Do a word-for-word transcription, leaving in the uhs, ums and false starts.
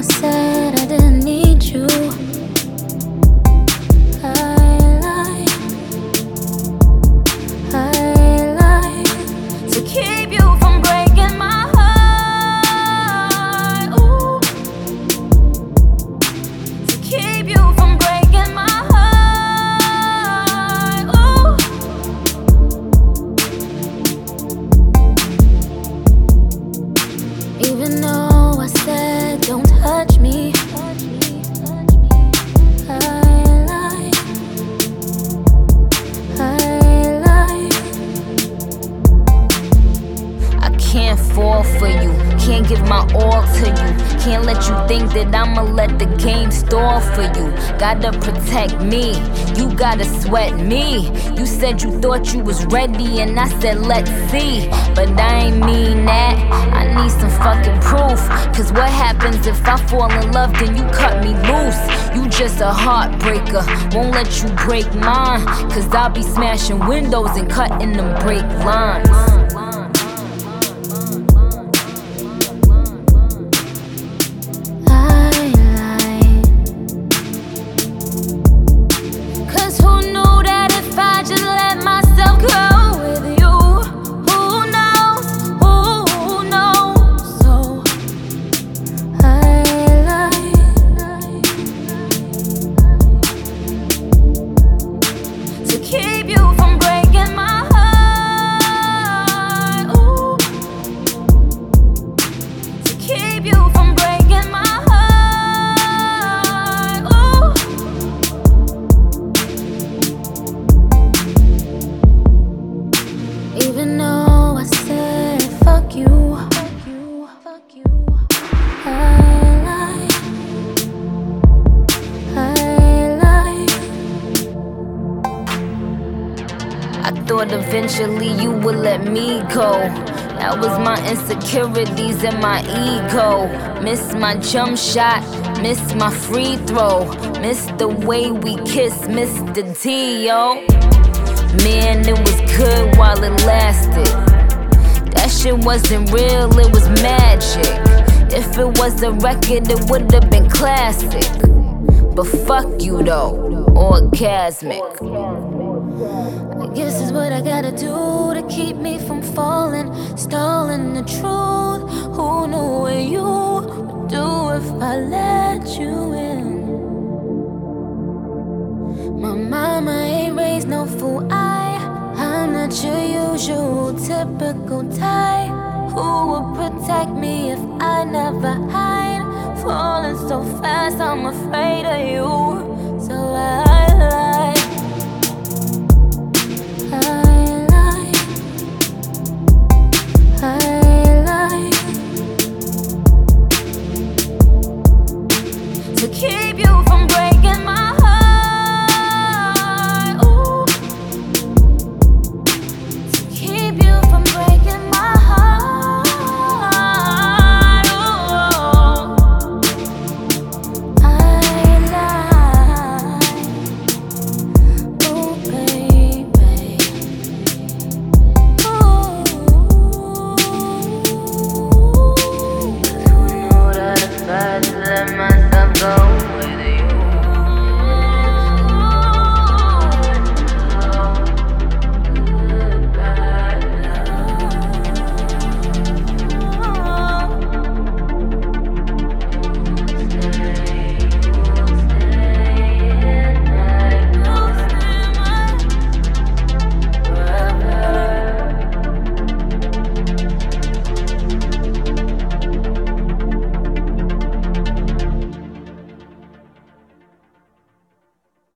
I said I didn't need you, I lied, I lied to keep you from breaking my heart. Ooh, to keep you from breaking my heart. Ooh, even though I said don't touch me, I lied, I lied. I can't fall for you, can't give my all to you. Can't let you think that I'ma let the game stall for you. Gotta protect me, you gotta sweat me. You said you thought you was ready and I said let's see, but I ain't mean that. I need some fucking proof, cause what happens if I fall in love then you cut me loose? You just a heartbreaker, won't let you break mine, cause I'll be smashing windows and cutting them brake lines. Keep you from breaking my heart. Ooh, to keep you from breaking my heart. Ooh, even though I said fuck you, fuck you, fuck you, I lied, I I thought eventually you would let me go. That was my insecurities and my ego. Miss my jump shot, miss my free throw, miss the way we kiss, miss the D, yo. Man, it was good while it lasted. That shit wasn't real, it was magic. If it was a record, it would've been classic. But fuck you though, orgasmic. I guess it's what I gotta do to keep me from falling, stalling the truth. Who knew what you would do if I let you in? My mama ain't raised no fool, I I'm not your usual typical type who would protect me if I never hide. Falling so fast, I'm afraid of you, so I lied, I lied, I lied to keep